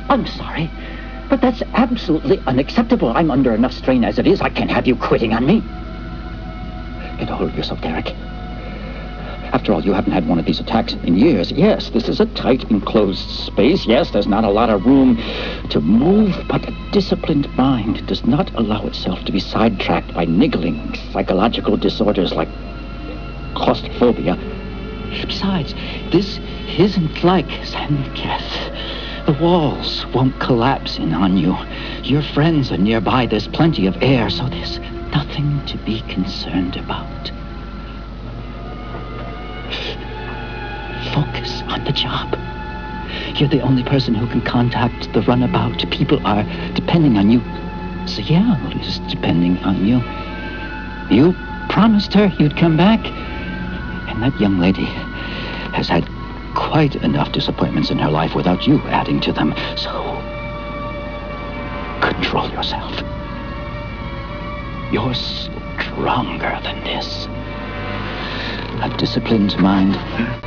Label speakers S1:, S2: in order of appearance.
S1: I'm sorry, but that's absolutely unacceptable. I'm under enough strain as it is. I can't have you quitting on me. Get a hold of yourself, Derek. After all, you haven't had one of these attacks in years. Yes, this is a tight, enclosed space. Yes, there's not a lot of room to move, but a disciplined mind does not allow itself to be sidetracked by niggling psychological disorders like claustrophobia. Besides, this isn't like Sandketh. The walls won't collapse in on you. Your friends are nearby. There's plenty of air, so there's nothing to be concerned about. Focus on the job. You're the only person who can contact the runabout. People are depending on you. So yeah, Lisa's depending on you. You promised her you'd come back. And that young lady has had quite enough disappointments in her life without you adding to them. So, control yourself. You're stronger than this. A disciplined mind